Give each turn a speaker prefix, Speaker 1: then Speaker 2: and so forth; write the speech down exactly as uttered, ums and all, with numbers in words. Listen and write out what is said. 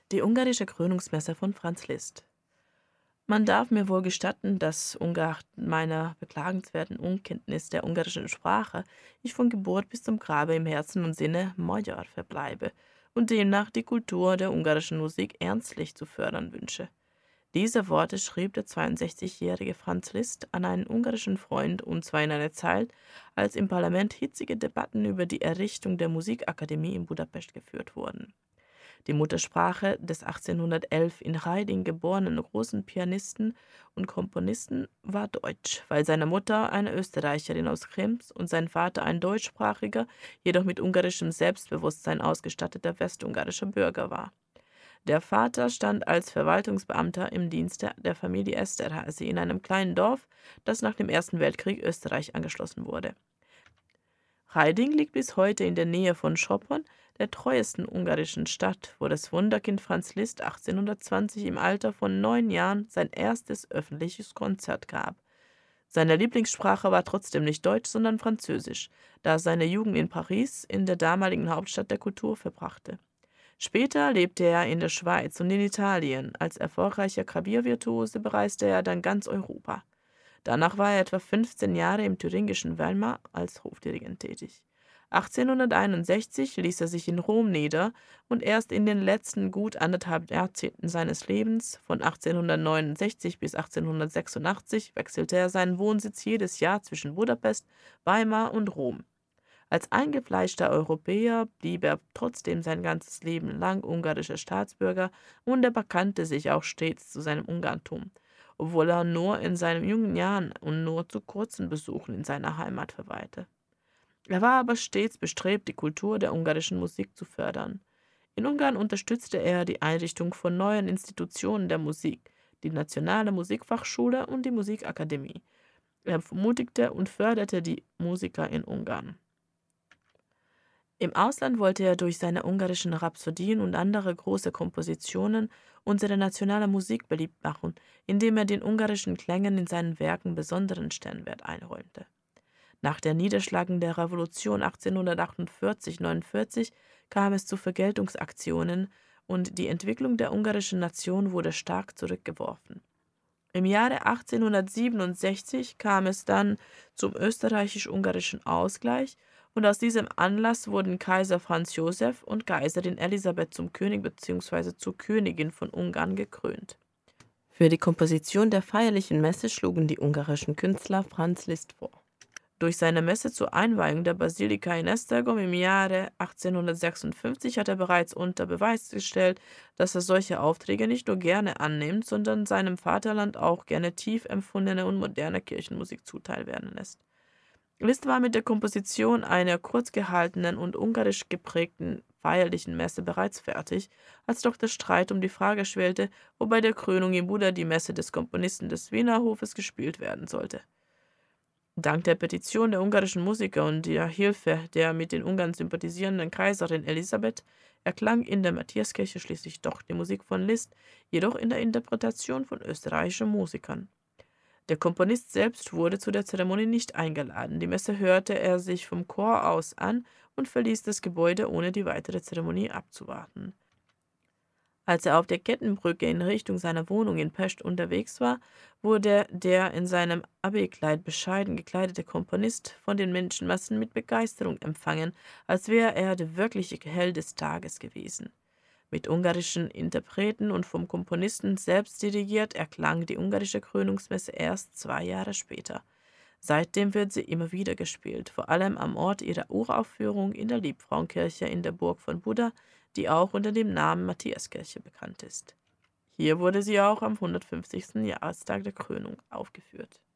Speaker 1: Die ungarische Krönungsmesse von Franz Liszt. Man darf mir wohl gestatten, dass ungeachtet meiner beklagenswerten Unkenntnis der ungarischen Sprache ich von Geburt bis zum Grabe im Herzen und Sinne Magyar verbleibe und demnach die Kultur der ungarischen Musik ernstlich zu fördern wünsche. Diese Worte schrieb der zweiundsechzigjährige Franz Liszt an einen ungarischen Freund, und zwar in einer Zeit, als im Parlament hitzige Debatten über die Errichtung der Musikakademie in Budapest geführt wurden. Die Muttersprache des achtzehnhundertelf in Reiding geborenen großen Pianisten und Komponisten war Deutsch, weil seine Mutter eine Österreicherin aus Krems und sein Vater ein deutschsprachiger, jedoch mit ungarischem Selbstbewusstsein ausgestatteter westungarischer Bürger war. Der Vater stand als Verwaltungsbeamter im Dienste der Familie Esterházy in einem kleinen Dorf, das nach dem Ersten Weltkrieg Österreich angeschlossen wurde. Reiding liegt bis heute in der Nähe von Sopron, der treuesten ungarischen Stadt, wo das Wunderkind Franz Liszt achtzehnhundertzwanzig im Alter von neun Jahren sein erstes öffentliches Konzert gab. Seine Lieblingssprache war trotzdem nicht Deutsch, sondern Französisch, da er seine Jugend in Paris, in der damaligen Hauptstadt der Kultur, verbrachte. Später lebte er in der Schweiz und in Italien. Als erfolgreicher Klaviervirtuose bereiste er dann ganz Europa. Danach war er etwa fünfzehn Jahre im thüringischen Weimar als Hofdirigent tätig. achtzehnhunderteinundsechzig ließ er sich in Rom nieder und erst in den letzten gut anderthalb Jahrzehnten seines Lebens, von achtzehnhundertneunundsechzig bis achtzehnhundertsechsundachtzig, wechselte er seinen Wohnsitz jedes Jahr zwischen Budapest, Weimar und Rom. Als eingefleischter Europäer blieb er trotzdem sein ganzes Leben lang ungarischer Staatsbürger und er bekannte sich auch stets zu seinem Ungarntum, obwohl er nur in seinen jungen Jahren und nur zu kurzen Besuchen in seiner Heimat verweilte. Er war aber stets bestrebt, die Kultur der ungarischen Musik zu fördern. In Ungarn unterstützte er die Einrichtung von neuen Institutionen der Musik, die Nationale Musikfachschule und die Musikakademie. Er ermutigte und förderte die Musiker in Ungarn. Im Ausland wollte er durch seine ungarischen Rhapsodien und andere große Kompositionen unsere nationale Musik beliebt machen, indem er den ungarischen Klängen in seinen Werken besonderen Stellenwert einräumte. Nach der Niederschlagung der Revolution achtzehnhundertachtundvierzig neunundvierzig kam es zu Vergeltungsaktionen und die Entwicklung der ungarischen Nation wurde stark zurückgeworfen. Im Jahre achtzehnhundertsiebenundsechzig kam es dann zum österreichisch-ungarischen Ausgleich und aus diesem Anlass wurden Kaiser Franz Josef und Kaiserin Elisabeth zum König bzw. zur Königin von Ungarn gekrönt. Für die Komposition der feierlichen Messe schlugen die ungarischen Künstler Franz Liszt vor. Durch seine Messe zur Einweihung der Basilika in Esztergom im Jahre achtzehnhundertsechsundfünfzig hat er bereits unter Beweis gestellt, dass er solche Aufträge nicht nur gerne annimmt, sondern seinem Vaterland auch gerne tief empfundene und moderne Kirchenmusik zuteil werden lässt. Liszt war mit der Komposition einer kurz gehaltenen und ungarisch geprägten feierlichen Messe bereits fertig, als doch der Streit um die Frage schwelte, wo bei der Krönung in Buda die Messe des Komponisten des Wiener Hofes gespielt werden sollte. Dank der Petition der ungarischen Musiker und der Hilfe der mit den Ungarn sympathisierenden Kaiserin Elisabeth erklang in der Matthiaskirche schließlich doch die Musik von Liszt, jedoch in der Interpretation von österreichischen Musikern. Der Komponist selbst wurde zu der Zeremonie nicht eingeladen. Die Messe hörte er sich vom Chor aus an und verließ das Gebäude, ohne die weitere Zeremonie abzuwarten. Als er auf der Kettenbrücke in Richtung seiner Wohnung in Pest unterwegs war, wurde der in seinem Abendkleid bescheiden gekleidete Komponist von den Menschenmassen mit Begeisterung empfangen, als wäre er der wirkliche Held des Tages gewesen. Mit ungarischen Interpreten und vom Komponisten selbst dirigiert, erklang die ungarische Krönungsmesse erst zwei Jahre später. Seitdem wird sie immer wieder gespielt, vor allem am Ort ihrer Uraufführung in der Liebfrauenkirche in der Burg von Buda, die auch unter dem Namen Matthiaskirche bekannt ist. Hier wurde sie auch am hundertfünfzigsten Jahrestag der Krönung aufgeführt.